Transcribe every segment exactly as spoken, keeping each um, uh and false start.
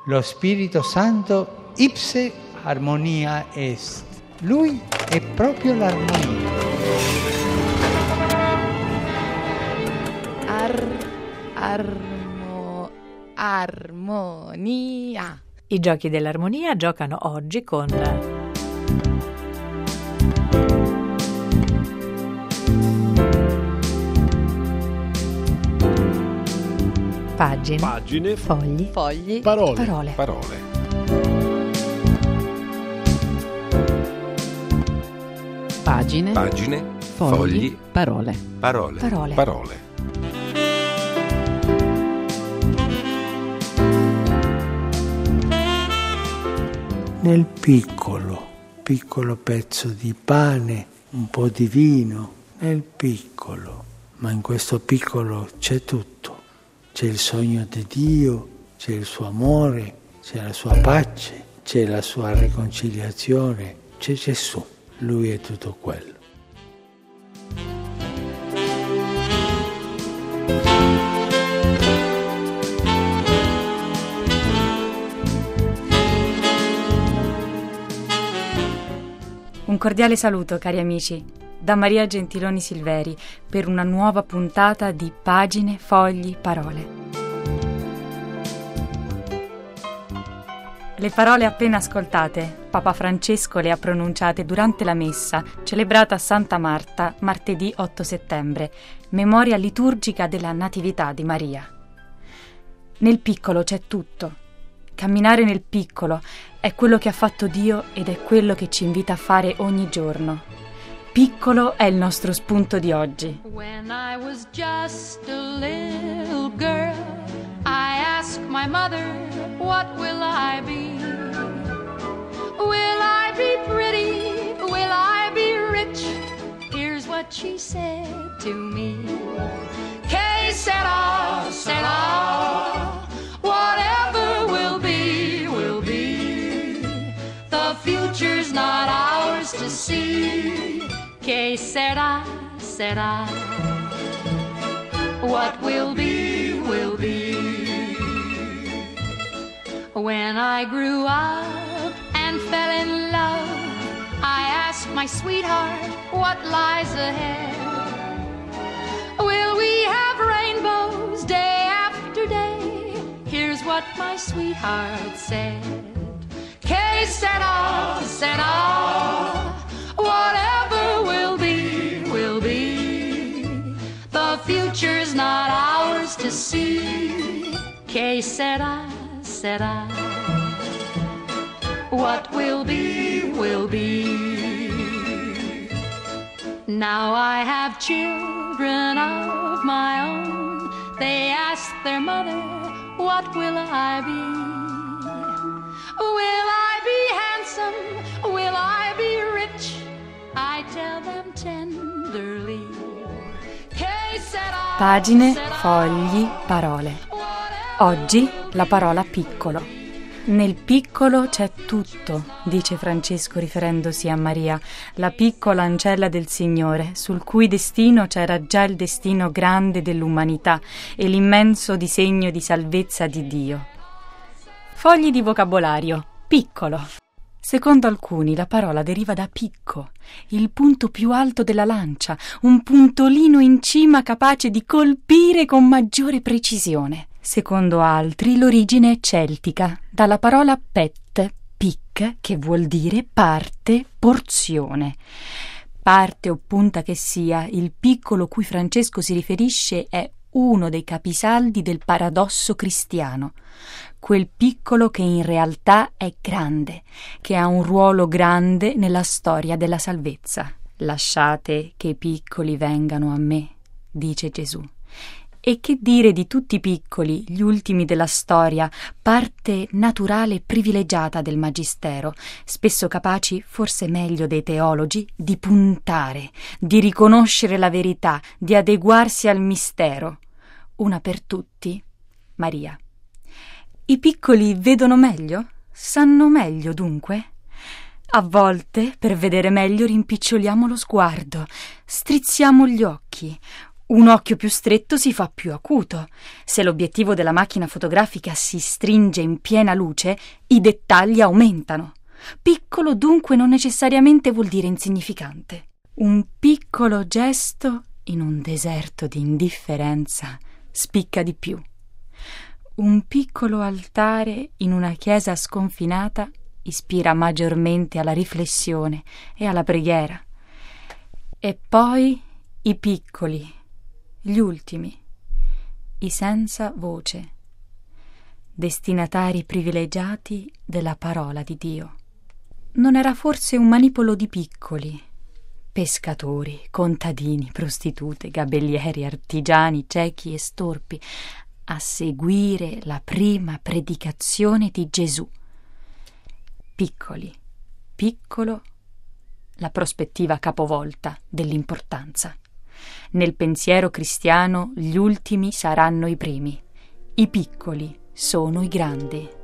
lo Spirito Santo ipse armonia est. Lui è proprio l'armonia. Ar, armo, armonia. I giochi dell'armonia giocano oggi con pagine, pagine, fogli, Fogli. parole, parole. parole. Pagine. Pagine, Fogli. fogli, Parole. parole, Parole. parole. Nel piccolo, piccolo pezzo di pane, un po' di vino, nel piccolo, ma in questo piccolo c'è tutto. C'è il sogno di Dio, c'è il suo amore, c'è la sua pace, c'è la sua riconciliazione, c'è Gesù. Lui è tutto quello. Un cordiale saluto, cari amici, da Maria Gentiloni Silveri per una nuova puntata di Pagine, Fogli, Parole. Le parole appena ascoltate, Papa Francesco le ha pronunciate durante la messa celebrata a Santa Marta martedì otto settembre, memoria liturgica della Natività di Maria. Nel piccolo c'è tutto. Camminare nel piccolo è quello che ha fatto Dio ed è quello che ci invita a fare ogni giorno. Piccolo è il nostro spunto di oggi. When I was just a little girl, I asked my mother, what will I be? Will I be pretty? Will I be rich? Here's what she said to me. Que sera, sera, whatever will be, will be. The future's not ours to see. Que sera, sera. What will be, will be. When I grew up and fell in love, I asked my sweetheart what lies ahead. Will we have rainbows day after day? Here's what my sweetheart said. Que sera, sera. Whatever will be, will be. The future's not ours to see. Que sera, sera. What will be, will be. Now I have children of my own. They ask their mother, what will I be? Will I be handsome? Will I be rich? I tell them tenderly. Che sarà, Pagine, sarà, fogli, parole. Oggi la parola piccolo. Nel piccolo c'è tutto, dice Francesco riferendosi a Maria, la piccola ancella del Signore, sul cui destino c'era già il destino grande dell'umanità e l'immenso disegno di salvezza di Dio. Fogli di vocabolario. Piccolo. Secondo alcuni la parola deriva da picco, il punto più alto della lancia, un puntolino in cima capace di colpire con maggiore precisione. Secondo altri l'origine è celtica, dalla parola pet, pic, che vuol dire parte, porzione. Parte o punta che sia, il piccolo cui Francesco si riferisce è uno dei capisaldi del paradosso cristiano. Quel piccolo che in realtà è grande, che ha un ruolo grande nella storia della salvezza. Lasciate che i piccoli vengano a me, dice Gesù. E che dire di tutti i piccoli, gli ultimi della storia, parte naturale e privilegiata del magistero, spesso capaci, forse meglio dei teologi, di puntare, di riconoscere la verità, di adeguarsi al mistero. Una per tutti, Maria. I piccoli vedono meglio? Sanno meglio, dunque? A volte, per vedere meglio, rimpiccioliamo lo sguardo, strizziamo gli occhi. Un occhio più stretto si fa più acuto. Se l'obiettivo della macchina fotografica si stringe in piena luce, i dettagli aumentano. Piccolo dunque non necessariamente vuol dire insignificante. Un piccolo gesto in un deserto di indifferenza spicca di più. Un piccolo altare in una chiesa sconfinata ispira maggiormente alla riflessione e alla preghiera. E poi i piccoli, gli ultimi, i senza voce, destinatari privilegiati della parola di Dio. Non era forse un manipolo di piccoli, pescatori, contadini, prostitute, gabellieri, artigiani, ciechi e storpi, a seguire la prima predicazione di Gesù. Piccoli, piccolo, la prospettiva capovolta dell'importanza. Nel pensiero cristiano gli ultimi saranno i primi, i piccoli sono i grandi.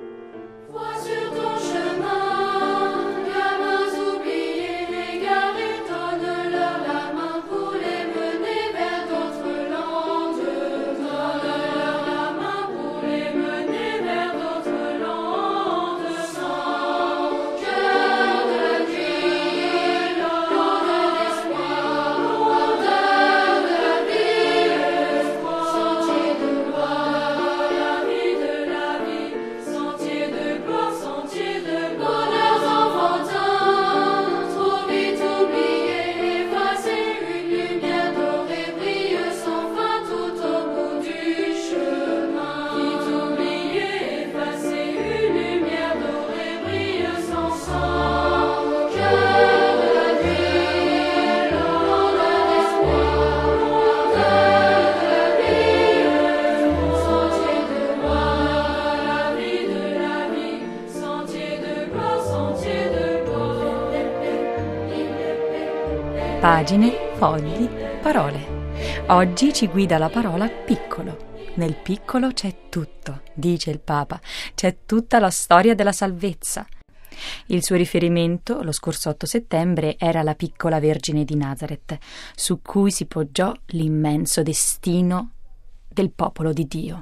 Pagine, fogli, parole. Oggi ci guida la parola piccolo. Nel piccolo c'è tutto, dice il Papa, c'è tutta la storia della salvezza. Il suo riferimento, lo scorso otto settembre, era la piccola Vergine di Nazareth, su cui si poggiò l'immenso destino del popolo di Dio.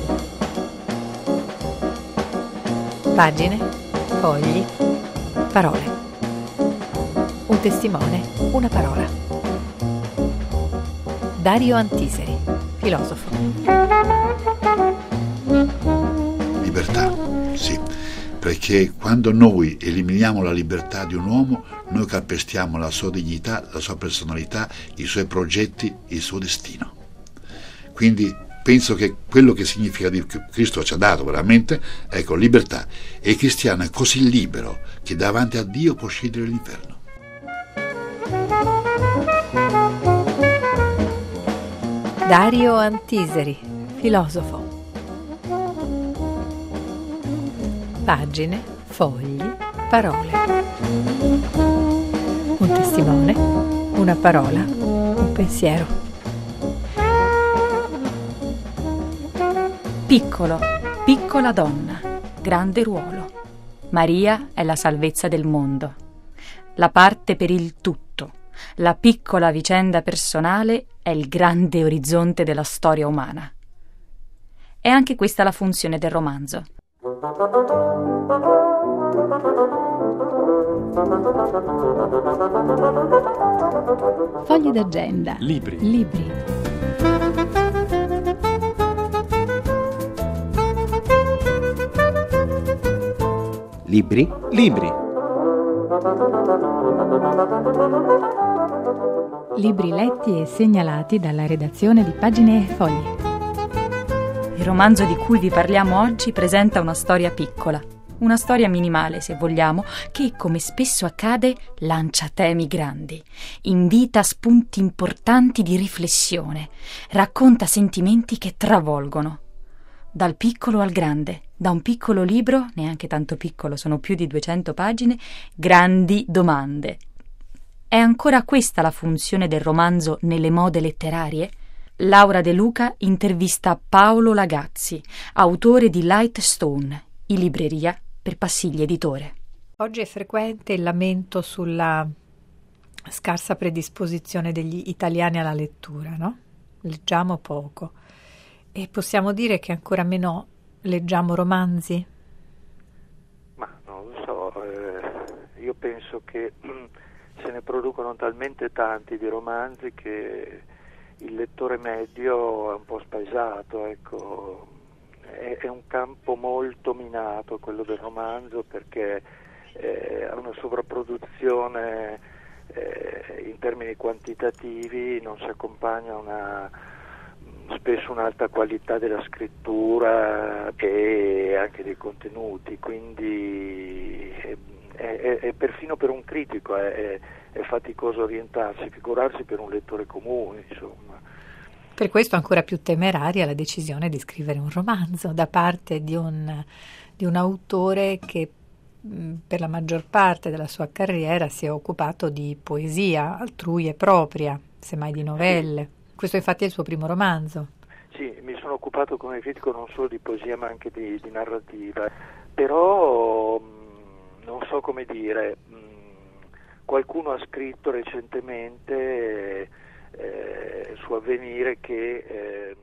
Pagine, fogli, parole. Un testimone, una parola. Dario Antiseri, filosofo. Libertà, sì, perché quando noi eliminiamo la libertà di un uomo, noi calpestiamo la sua dignità, la sua personalità, i suoi progetti, il suo destino. Quindi penso che quello che significa che Cristo ci ha dato veramente, ecco, libertà. E il cristiano è così libero che davanti a Dio può scegliere l'inferno. Dario Antiseri, filosofo. Pagine, fogli, parole. Un testimone, una parola, un pensiero. Piccolo, piccola donna, grande ruolo. Maria è la salvezza del mondo. La parte per il tutto. La piccola vicenda personale è il grande orizzonte della storia umana. È anche questa la funzione del romanzo. Fogli d'agenda. Libri. Libri. Libri? Libri. Libri letti e segnalati dalla redazione di Pagine e Fogli. Il romanzo di cui vi parliamo oggi presenta una storia piccola, una storia minimale se vogliamo, che come spesso accade lancia temi grandi, invita spunti importanti di riflessione, racconta sentimenti che travolgono. Dal piccolo al grande, da un piccolo libro, neanche tanto piccolo, sono più di duecento pagine, grandi domande. È ancora questa la funzione del romanzo nelle mode letterarie? Laura De Luca intervista Paolo Lagazzi, autore di Lightstone, in libreria per Passigli Editore. Oggi è frequente il lamento sulla scarsa predisposizione degli italiani alla lettura, no? Leggiamo poco. E possiamo dire che ancora meno leggiamo romanzi? Ma non lo so, eh, io penso che se ne producono talmente tanti di romanzi che il lettore medio è un po' spaesato, ecco. È, è un campo molto minato quello del romanzo, perché eh, ha una sovrapproduzione eh, in termini quantitativi, non si accompagna a una spesso un'alta qualità della scrittura e anche dei contenuti, quindi è, è, è perfino per un critico è, è, è faticoso orientarsi, figurarsi per un lettore comune, insomma. Per questo ancora più temeraria la decisione di scrivere un romanzo da parte di un, di un autore che mh, per la maggior parte della sua carriera si è occupato di poesia altrui e propria, semmai di novelle. Sì. Questo infatti è il suo primo romanzo. Sì, mi sono occupato come critico non solo di poesia ma anche di, di narrativa, però mh, non so come dire, mh, qualcuno ha scritto recentemente eh, su Avvenire che, eh,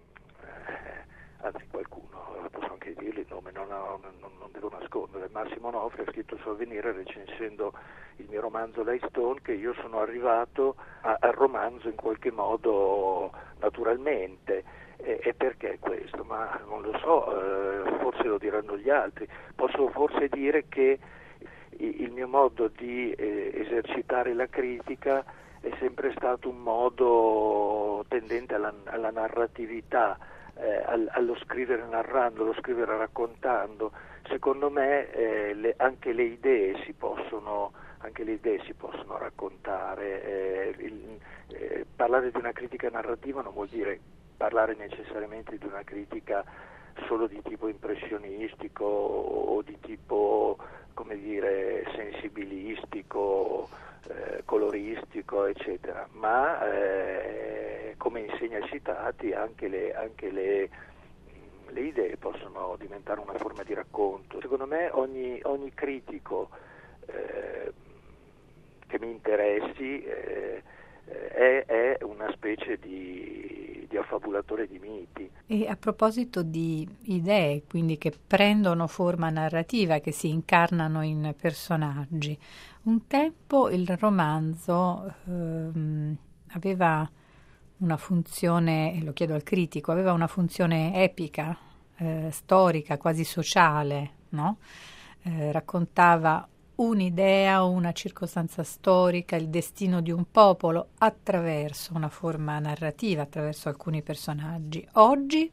anzi qualcuno, posso anche dirgli il nome, non, non, non devo nascondere, Massimo Nofri ha scritto su Avvenire recensendo il mio romanzo Lei Stone che io sono arrivato a, al romanzo in qualche modo naturalmente. E, e perché questo? Ma non lo so, eh, forse lo diranno gli altri. Posso forse dire che il mio modo di eh, esercitare la critica è sempre stato un modo tendente alla, alla narratività, eh, al, allo scrivere narrando, allo scrivere raccontando. Secondo me eh, le, anche le idee si possono anche le idee si possono raccontare. Eh, il, eh, parlare di una critica narrativa non vuol dire parlare necessariamente di una critica solo di tipo impressionistico o di tipo, come dire, sensibilistico, eh, coloristico, eccetera, ma eh, come insegna Citati anche le, anche le, le idee possono diventare una forma di racconto. Secondo me ogni, ogni critico eh, che mi interessi eh, è, è una specie di, di affabulatore di miti. E a proposito di idee, quindi che prendono forma narrativa, che si incarnano in personaggi, un tempo il romanzo ehm, aveva una funzione, e lo chiedo al critico, aveva una funzione epica, eh, storica, quasi sociale, no? Eh, raccontava un'idea o una circostanza storica, il destino di un popolo attraverso una forma narrativa, attraverso alcuni personaggi. Oggi?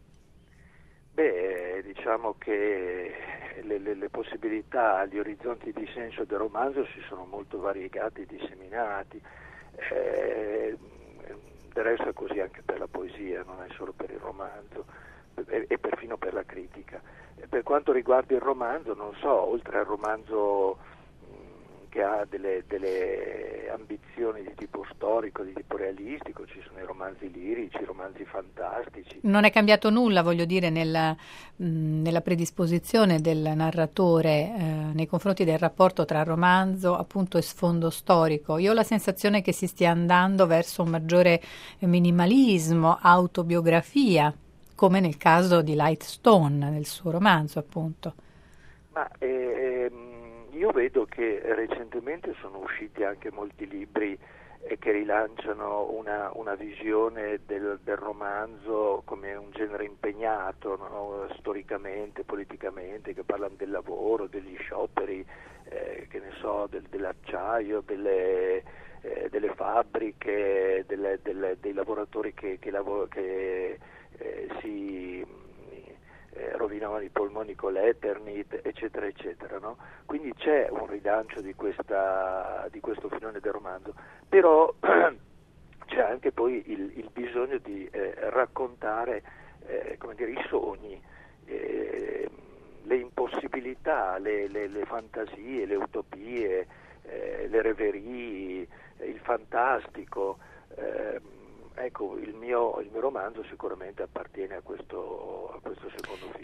Beh, diciamo che le, le, le possibilità, gli orizzonti di senso del romanzo si sono molto variegati e disseminati. Eh, del resto è così anche per la poesia, non è solo per il romanzo e, e perfino per la critica. Per quanto riguarda il romanzo, non so, oltre al romanzo mh, che ha delle, delle ambizioni di tipo storico, di tipo realistico, ci sono i romanzi lirici, i romanzi fantastici. Non è cambiato nulla, voglio dire, nella, mh, nella predisposizione del narratore eh, nei confronti del rapporto tra romanzo appunto e sfondo storico. Io ho la sensazione che si stia andando verso un maggiore minimalismo, autobiografia, come nel caso di Lightstone, nel suo romanzo, appunto. Ma ehm, io vedo che recentemente sono usciti anche molti libri eh, che rilanciano una, una visione del, del romanzo come un genere impegnato, no? Storicamente, politicamente, che parlano del lavoro, degli scioperi, eh, che ne so, del, dell'acciaio, delle, eh, delle fabbriche, delle, delle, dei lavoratori che, che, lav- che Eh, si eh, rovinavano i polmoni con l'Eternit, eccetera, eccetera, no? Quindi c'è un rilancio di, questa, di questo filone del romanzo, però c'è anche poi il, il bisogno di eh, raccontare eh, come dire, i sogni, eh, le impossibilità, le, le, le fantasie, le utopie, eh, le reverie, il fantastico. Eh, Ecco, il mio, il mio romanzo sicuramente appartiene a questo, a questo secondo filone.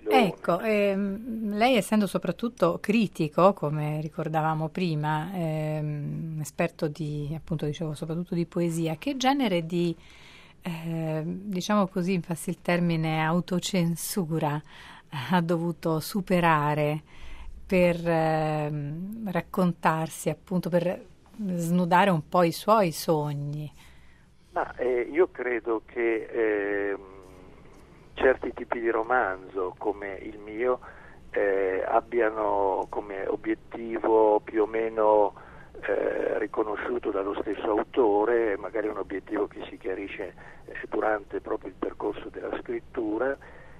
filone. Ecco, ehm, lei essendo soprattutto critico, come ricordavamo prima, ehm, esperto di, appunto dicevo, soprattutto di poesia, che genere di, eh, diciamo così, passi il termine, autocensura ha dovuto superare per eh, raccontarsi, appunto, per snudare un po' i suoi sogni? Ma eh, io credo che eh, certi tipi di romanzo, come il mio, eh, abbiano come obiettivo più o meno eh, riconosciuto dallo stesso autore, magari un obiettivo che si chiarisce eh, durante proprio il percorso della scrittura,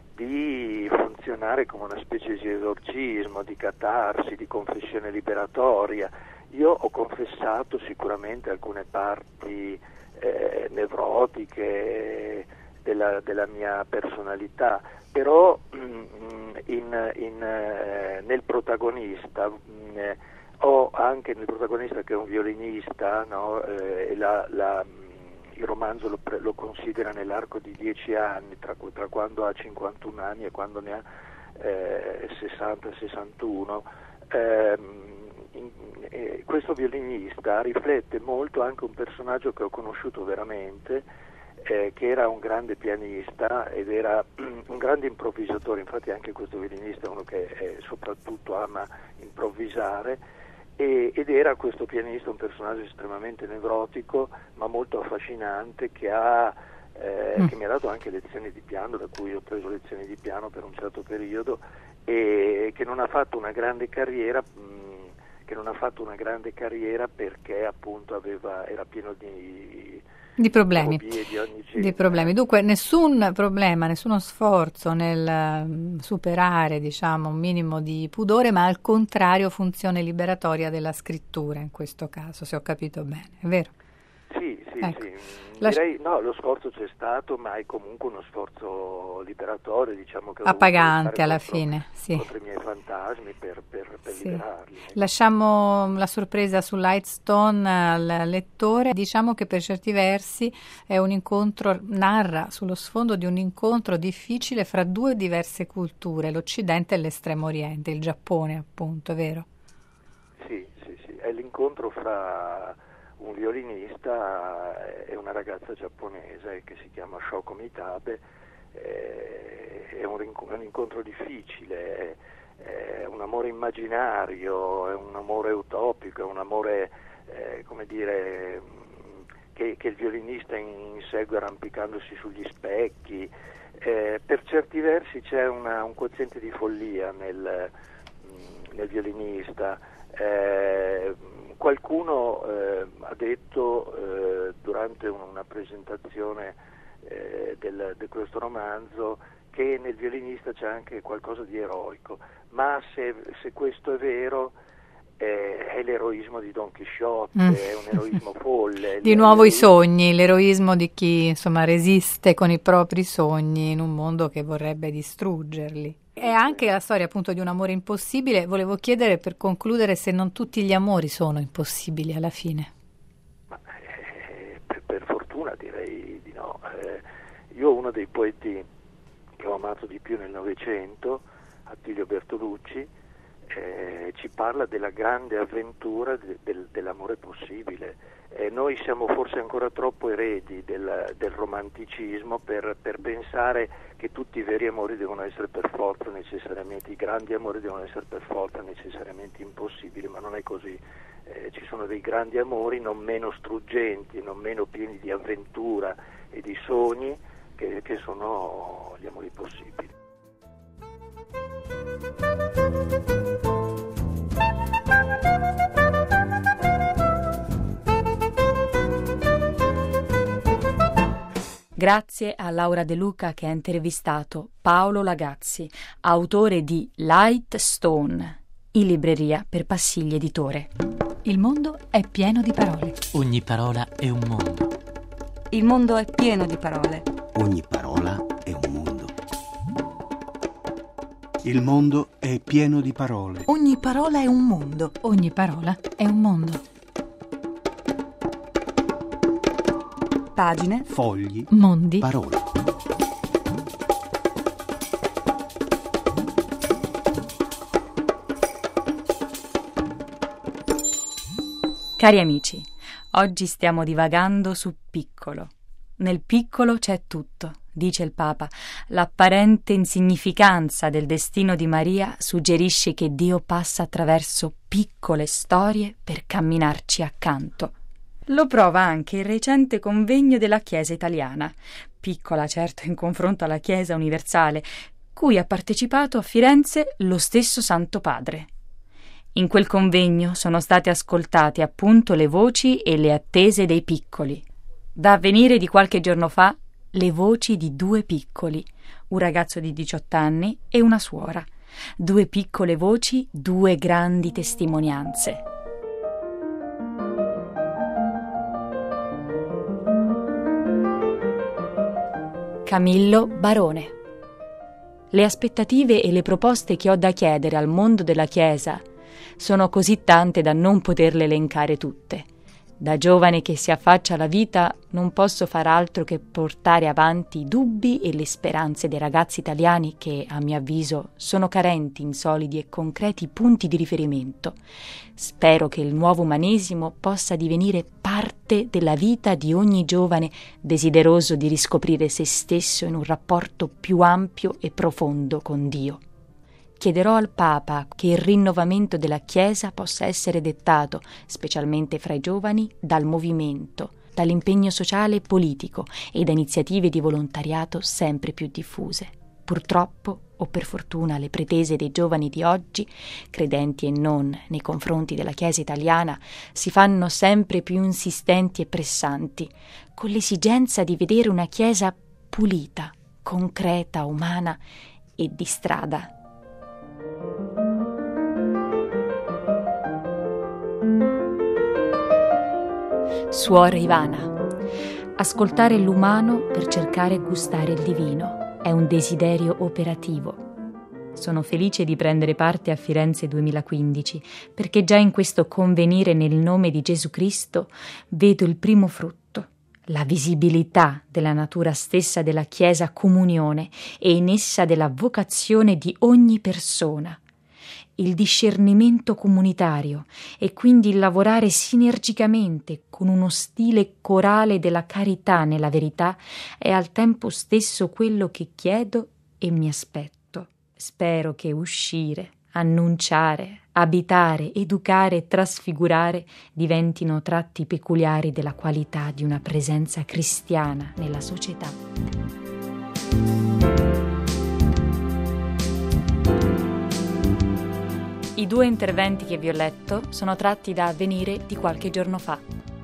di funzionare come una specie di esorcismo, di catarsi, di confessione liberatoria. Io ho confessato sicuramente alcune parti eh, nevrotiche della, della mia personalità, però mh, in, in, eh, nel protagonista mh, ho anche nel protagonista, che è un violinista, no? eh, la, la il romanzo lo, lo considera nell'arco di dieci anni, tra, tra quando ha cinquantuno anni e quando ne ha eh, sessanta sessantuno. Eh, in, eh, questo violinista riflette molto anche un personaggio che ho conosciuto veramente, eh, che era un grande pianista ed era un grande improvvisatore. Infatti anche questo violinista è uno che eh, soprattutto ama improvvisare. E, ed era questo pianista un personaggio estremamente nevrotico ma molto affascinante, che, ha, eh, mm. che mi ha dato anche lezioni di piano, da cui ho preso lezioni di piano per un certo periodo, e che non ha fatto una grande carriera mh, che non ha fatto una grande carriera perché appunto aveva, era pieno di Di problemi. Di, ogni di problemi. Dunque nessun problema, nessuno sforzo nel uh, superare, diciamo, un minimo di pudore, ma al contrario funzione liberatoria della scrittura in questo caso, se ho capito bene, è vero? Sì, sì, ecco. sì. La... Direi no, lo sforzo c'è stato, ma è comunque uno sforzo liberatorio, diciamo, che ho appagante alla contro, fine, sì. contro i miei fantasmi per, per, per sì. liberarli. Lasciamo la sorpresa su Lightstone al lettore. Diciamo che per certi versi è un incontro, narra sullo sfondo di un incontro difficile fra due diverse culture, l'Occidente e l'Estremo Oriente, il Giappone appunto, è vero? Sì, sì, sì, è l'incontro fra un violinista e una ragazza giapponese che si chiama Shoko Mitabe. È un, un incontro difficile, è un amore immaginario, è un amore utopico, è un amore, eh, come dire, che, che il violinista insegue arrampicandosi sugli specchi. Eh, per certi versi c'è una, un quoziente di follia nel, nel violinista. Eh, qualcuno eh, ha detto eh, durante una presentazione eh, del, di questo romanzo che nel violinista c'è anche qualcosa di eroico, ma se, se questo è vero eh, è l'eroismo di Don Chisciotte, mm. è un eroismo folle. Di nuovo i sogni, l'eroismo di chi insomma resiste con i propri sogni in un mondo che vorrebbe distruggerli. È anche la storia appunto di un amore impossibile. Volevo chiedere, per concludere, se non tutti gli amori sono impossibili alla fine. Ma, eh, per, per fortuna direi di no. Eh, io uno dei poeti che ho amato di più nel Novecento, Attilio Bertolucci, eh, ci parla della grande avventura de, del, dell'amore possibile. Eh, noi siamo forse ancora troppo eredi del, del romanticismo per, per pensare che tutti i veri amori devono essere per forza necessariamente, i grandi amori devono essere per forza necessariamente impossibili, ma non è così. Eh, ci sono dei grandi amori non meno struggenti, non meno pieni di avventura e di sogni che, che sono gli amori possibili. Grazie a Laura De Luca che ha intervistato Paolo Lagazzi, autore di Lightstone, in libreria per Passigli Editore. Il mondo è pieno di parole. Ogni parola è un mondo. Il mondo è pieno di parole. Ogni parola è un mondo. Il mondo è pieno di parole. Ogni parola è un mondo. Ogni parola è un mondo. Pagine, fogli, mondi, parole. Cari amici, oggi stiamo divagando su piccolo. Nel piccolo c'è tutto, dice il Papa. L'apparente insignificanza del destino di Maria suggerisce che Dio passa attraverso piccole storie per camminarci accanto. Lo prova anche il recente convegno della Chiesa italiana, piccola certo in confronto alla Chiesa universale, cui ha partecipato a Firenze lo stesso Santo Padre. In quel convegno sono state ascoltate appunto le voci e le attese dei piccoli. Da Avvenire di qualche giorno fa, le voci di due piccoli, un ragazzo di diciotto anni e una suora. Due piccole voci, due grandi testimonianze. Camillo Barone. Le aspettative e le proposte che ho da chiedere al mondo della Chiesa sono così tante da non poterle elencare tutte. Da giovane che si affaccia alla vita non posso far altro che portare avanti i dubbi e le speranze dei ragazzi italiani che, a mio avviso, sono carenti in solidi e concreti punti di riferimento. Spero che il nuovo umanesimo possa divenire parte della vita di ogni giovane desideroso di riscoprire se stesso in un rapporto più ampio e profondo con Dio. Chiederò al Papa che il rinnovamento della Chiesa possa essere dettato, specialmente fra i giovani, dal movimento, dall'impegno sociale e politico e da iniziative di volontariato sempre più diffuse. Purtroppo, o per fortuna, le pretese dei giovani di oggi, credenti e non, nei confronti della Chiesa italiana, si fanno sempre più insistenti e pressanti, con l'esigenza di vedere una Chiesa pulita, concreta, umana e di strada. Suora Ivana. Ascoltare l'umano per cercare e gustare il divino è un desiderio operativo. Sono felice di prendere parte a Firenze duemilaquindici perché già in questo convenire nel nome di Gesù Cristo vedo il primo frutto, la visibilità della natura stessa della Chiesa comunione e in essa della vocazione di ogni persona. Il discernimento comunitario e quindi il lavorare sinergicamente con uno stile corale della carità nella verità è al tempo stesso quello che chiedo e mi aspetto. Spero che uscire, annunciare, abitare, educare e trasfigurare diventino tratti peculiari della qualità di una presenza cristiana nella società. I due interventi che vi ho letto sono tratti da Avvenire di qualche giorno fa.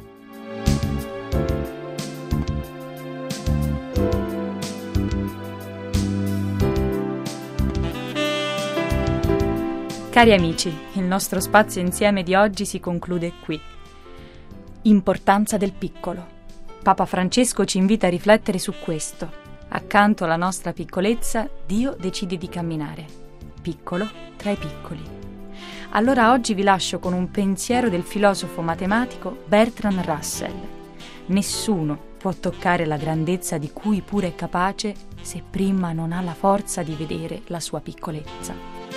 Cari amici, il nostro spazio insieme di oggi si conclude qui. Importanza del piccolo. Papa Francesco ci invita a riflettere su questo. Accanto alla nostra piccolezza, Dio decide di camminare. Piccolo tra i piccoli. Allora oggi vi lascio con un pensiero del filosofo matematico Bertrand Russell. Nessuno può toccare la grandezza di cui pure è capace se prima non ha la forza di vedere la sua piccolezza.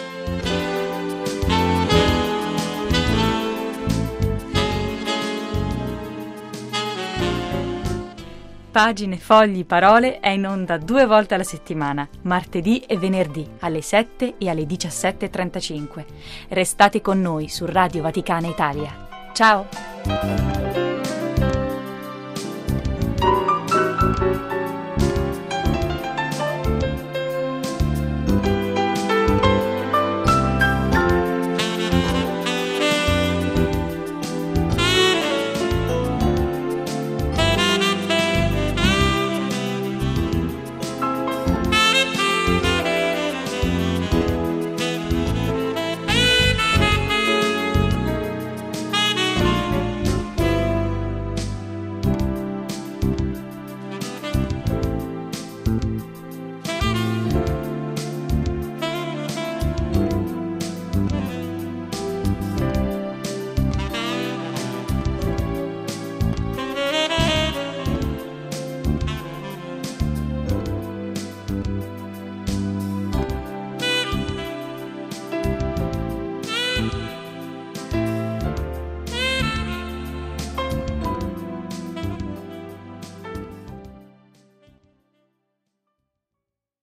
Pagine, fogli, parole è in onda due volte alla settimana, martedì e venerdì alle sette e alle diciassette e trentacinque. Restate con noi su Radio Vaticana Italia. Ciao!